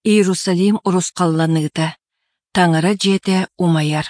Иерусалим урускалланыыта, таңара жете умаяр.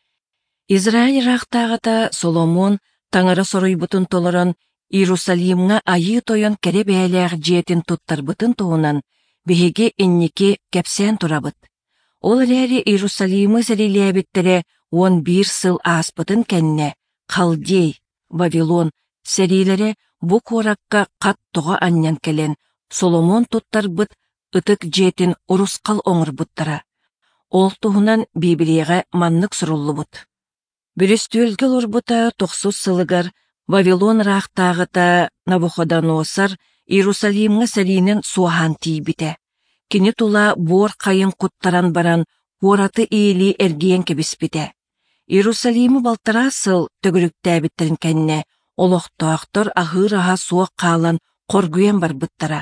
Израиль рахтагата Соломон таңара соруйбутун толорон Иерусалимга айы тойон кере бәләг жетин туттарбытын туунан биһиги инники кепсен турабыт. Ол рәри Иерусалимы сәриләбиттере 11 сыл аспытын кәнне Халдей, Вавилон сәриләре бу коракка кат тоға аннян келен Соломон туттарбыт ытык жетин урускал оңырбыттара. Ол туһунан Библияға маннык суруллубут. Бүрістүөлгіл урбута 90 сылыгар Вавилон рахтагыта Навуходоносор Иерусалимга сәринен суахан тиибите. Кини тула бор кайын куттаран баран бораты иили эргиен кебиспите. Иерусалимы балтара сыл төгүрүктәбиттерин кэнне олохтоохтор ахыр-аха суок каалан коргуен барбыттара.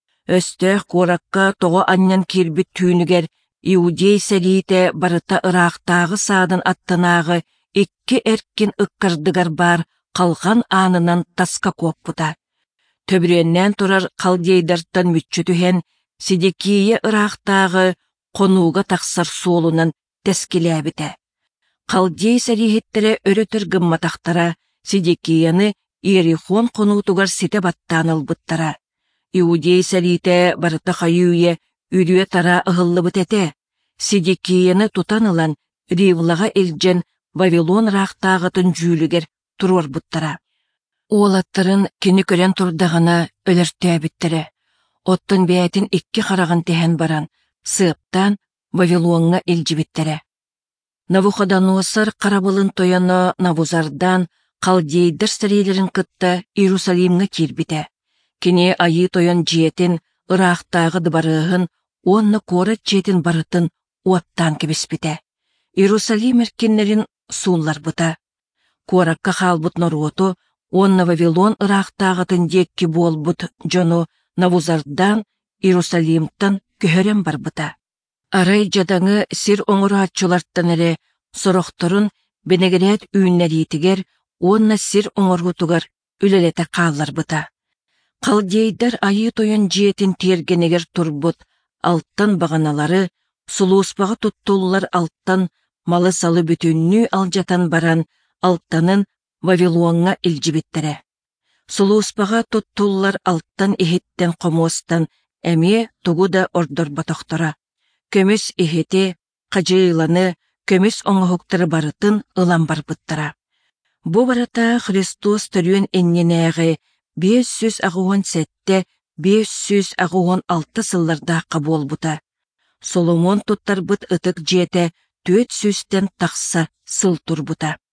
Өстөх коракка тоҕо аннян кирбит түүнүгер Иудей сәрите барыта ырахтагы саадын аттанагы икки эркин ыккардыгар бар калган анынан таска коппута. Төбүреннен турар калдейдартан мүччүтүхен Сидекия ырахтагы конууга таксар суолунан тескилэбите. Калдей сәрихеттере өрөтөр гымматахтара Сидекияны Иерихон конуутугар сите баттаанылбыттара. Иудей сәрите барыта хайуе үрүе тара ыһыллыбыт эте. Сидекияны тутанылан Ривлага элжен Вавилон рахтагытын жүүлүгер турорбуттара. Уолаттарын кини көрен турдагана өлөртөөбүттере. Оттон бәйтин икки хараган тehen баран, сыптан Вавилонга элжибиттере. Навуходоносор карабылын тояно Навузардан Халдейдер сәрилерин кытта Иерусалимга кирбите. Кини айы тоян жетин ырахтагы дыбарыгын, онны корат жетин барытын уаттан кебиспите. Иерусалим эркиннерин сууларбыта. Коракка халбут нороту, онны Вавилон ырахтагытын декки болбут жону Навузардан Иерусалимтан көһөрен барбыта. Арай жадаңы сир оңыру атчуларттан эре сорохторун бенегерет үйннәритигер онна сир оңыргутугар үлелете кааларбыта. Калдейдер айы тойон жетин тергенегер турбут, алттан баганалары, сулууспага туттуллар алттан малы салы бүтүннүү алжатан баран алттанын Вавилонга илжибиттере. Сулууспага туттуллар алттан ихеттен комуостан эме тугу да ордор батохтора. Көмүс ихете, кажыйланы, көмүс оңохуктары барытын ылан барбыттара. Бу барата Христос төрүен энненеги 500 агуон сетте 506 сылларда кабол бута. Соломон туттарбыт ытык жете 400-тен такса сыл турбута.